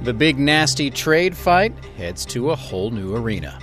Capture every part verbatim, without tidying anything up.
The big nasty trade fight heads to a whole new arena.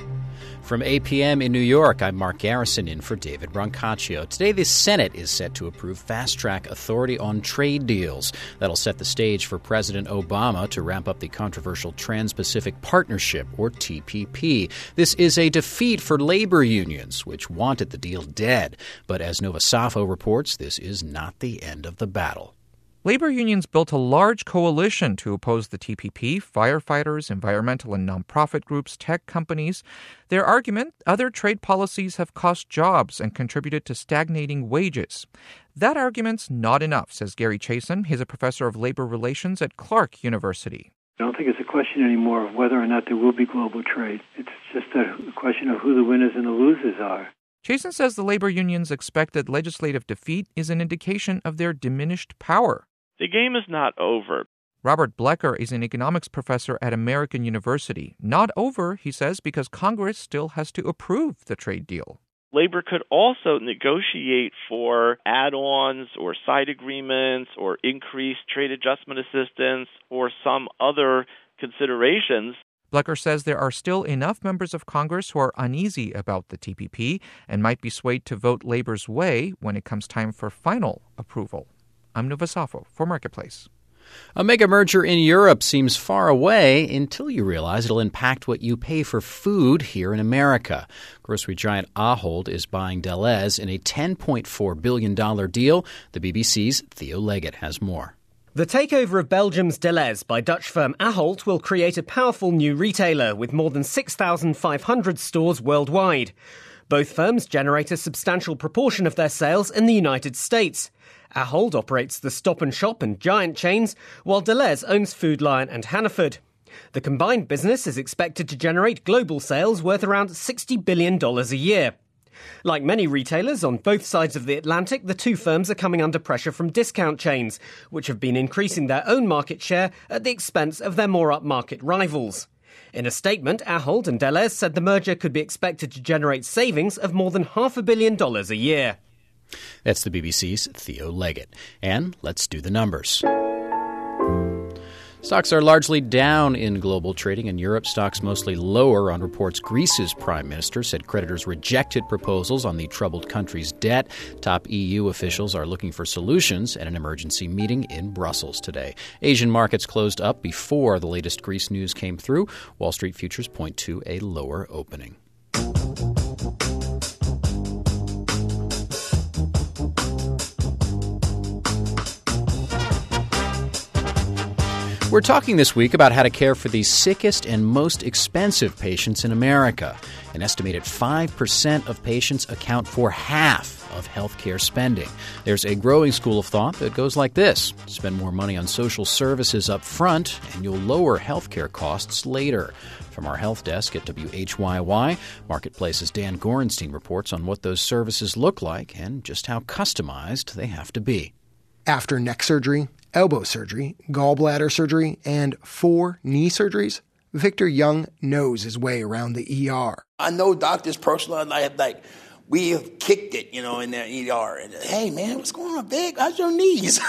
From A P M in New York, I'm Mark Garrison in for David Brancaccio. Today, the Senate is set to approve fast-track authority on trade deals. That'll set the stage for President Obama to ramp up the controversial Trans-Pacific Partnership, or T P P. This is a defeat for labor unions, which wanted the deal dead. But as Nova Safo reports, this is not the end of the battle. Labor unions built a large coalition to oppose the T P P, firefighters, environmental and nonprofit groups, tech companies. Their argument, other trade policies have cost jobs and contributed to stagnating wages. That argument's not enough, says Gary Chason. He's a professor of labor relations at Clark University. I don't think it's a question anymore of whether or not there will be global trade. It's just a question of who the winners and the losers are. Chason says the labor unions expect that legislative defeat is an indication of their diminished power. The game is not over. Robert Blecker is an economics professor at American University. Not over, he says, because Congress still has to approve the trade deal. Labor could also negotiate for add-ons or side agreements or increased trade adjustment assistance or some other considerations. Blecker says there are still enough members of Congress who are uneasy about the T P P and might be swayed to vote Labor's way when it comes time for final approval. I'm Nova Safo for Marketplace. A mega merger in Europe seems far away until you realize it'll impact what you pay for food here in America. Grocery giant Ahold is buying Delhaize in a ten point four billion dollars deal. The B B C's Theo Leggett has more. The takeover of Belgium's Delhaize by Dutch firm Ahold will create a powerful new retailer with more than six thousand five hundred stores worldwide. Both firms generate a substantial proportion of their sales in the United States. Ahold operates the Stop and Shop and Giant chains, while Delhaize owns Food Lion and Hannaford. The combined business is expected to generate global sales worth around sixty billion dollars a year. Like many retailers on both sides of the Atlantic, the two firms are coming under pressure from discount chains, which have been increasing their own market share at the expense of their more upmarket rivals. In a statement, Ahold and Delhaize said the merger could be expected to generate savings of more than half a billion dollars a year. That's the B B C's Theo Leggett. And let's do the numbers. Stocks are largely down in global trading. In Europe, stocks mostly lower on reports Greece's prime minister said creditors rejected proposals on the troubled country's debt. Top E U officials are looking for solutions at an emergency meeting in Brussels today. Asian markets closed up before the latest Greece news came through. Wall Street futures point to a lower opening. We're talking this week about how to care for the sickest and most expensive patients in America. An estimated five percent of patients account for half of healthcare spending. There's a growing school of thought that goes like this. Spend more money on social services up front, and you'll lower healthcare costs later. From our health desk at W H Y Y, Marketplace's Dan Gorenstein reports on what those services look like and just how customized they have to be. After neck surgery, elbow surgery, gallbladder surgery, and four knee surgeries, Victor Young knows his way around the E R. I know doctors personally, like, like we have kicked it, you know, in their E R. And, hey, man, what's going on, Vic? How's your knees?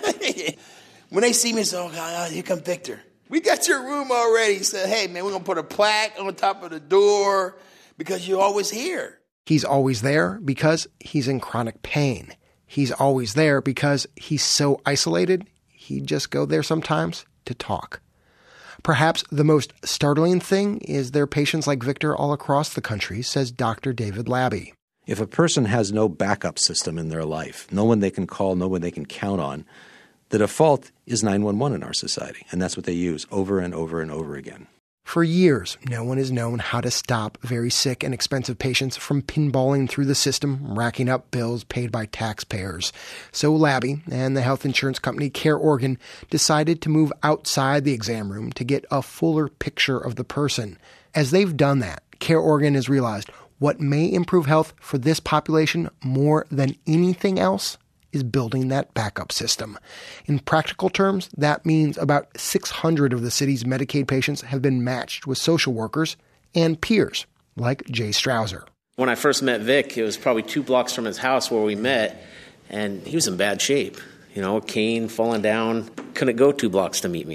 When they see me, say, oh, God, here come Victor. We got your room already. He said, hey, man, we're going to put a plaque on top of the door because you're always here. He's always there because he's in chronic pain. He's always there because he's so isolated, he'd just go there sometimes to talk. Perhaps the most startling thing is there are patients like Victor all across the country, says Doctor David Labby. If a person has no backup system in their life, no one they can call, no one they can count on, the default is nine one one in our society, and that's what they use over and over and over again. For years, no one has known how to stop very sick and expensive patients from pinballing through the system, racking up bills paid by taxpayers. So Labby and the health insurance company Care Oregon decided to move outside the exam room to get a fuller picture of the person. As they've done that, Care Oregon has realized what may improve health for this population more than anything else is building that backup system. In practical terms, that means about six hundred of the city's Medicaid patients have been matched with social workers and peers, like Jay Strouser. When I first met Vic, it was probably two blocks from his house where we met, and he was in bad shape. You know, cane, falling down, couldn't go two blocks to meet me.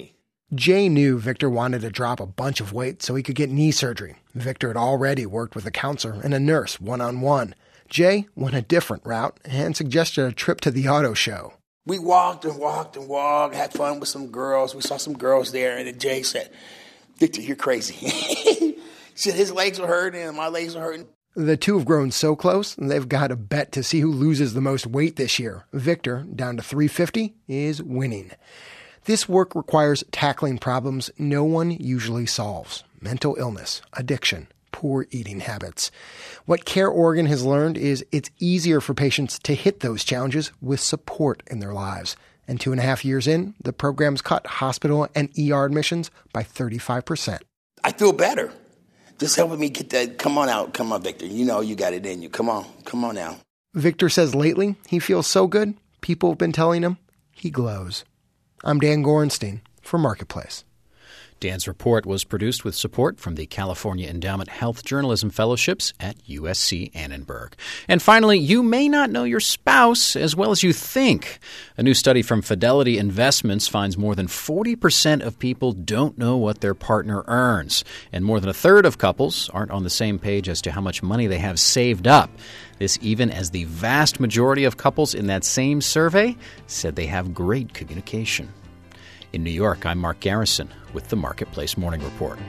Jay knew Victor wanted to drop a bunch of weight so he could get knee surgery. Victor had already worked with a counselor and a nurse one-on-one. Jay went a different route and suggested a trip to the auto show. We walked and walked and walked, had fun with some girls. We saw some girls there, and then Jay said, "Victor, you're crazy." He said his legs were hurting and my legs were hurting. The two have grown so close, they've got a bet to see who loses the most weight this year. Victor, down to three fifty, is winning. This work requires tackling problems no one usually solves. Mental illness, addiction, poor eating habits. What Care Oregon has learned is it's easier for patients to hit those challenges with support in their lives. And two and a half years in, the program's cut hospital and E R admissions by thirty-five percent. I feel better. Just helping me get that. Come on out. Come on, Victor. You know you got it in you. Come on. Come on now. Victor says lately he feels so good, people have been telling him he glows. I'm Dan Gorenstein for Marketplace. Dan's report was produced with support from the California Endowment Health Journalism Fellowships at U S C Annenberg. And finally, you may not know your spouse as well as you think. A new study from Fidelity Investments finds more than forty percent of people don't know what their partner earns. And more than a third of couples aren't on the same page as to how much money they have saved up. This even as the vast majority of couples in that same survey said they have great communication. In New York, I'm Mark Garrison with the Marketplace Morning Report.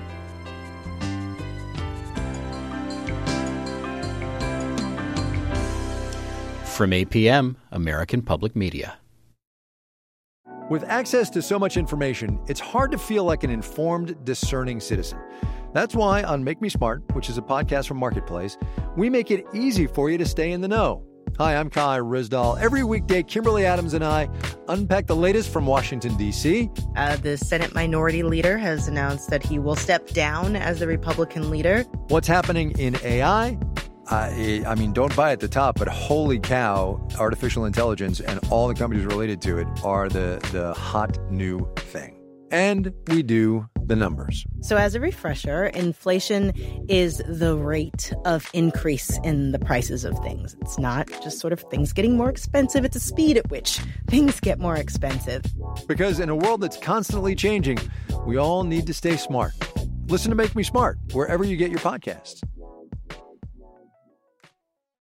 From A P M, American Public Media. With access to so much information, it's hard to feel like an informed, discerning citizen. That's why on Make Me Smart, which is a podcast from Marketplace, we make it easy for you to stay in the know. Hi, I'm Kai Rizdal. Every weekday, Kimberly Adams and I unpack the latest from Washington, D C Uh, the Senate Minority Leader has announced that he will step down as the Republican leader. What's happening in A I? Uh, I mean, don't buy at the top, but holy cow, artificial intelligence and all the companies related to it are the, the hot new thing. And we do the numbers. So as a refresher, inflation is the rate of increase in the prices of things. It's not just sort of things getting more expensive. It's the speed at which things get more expensive. Because in a world that's constantly changing, we all need to stay smart. Listen to Make Me Smart wherever you get your podcasts.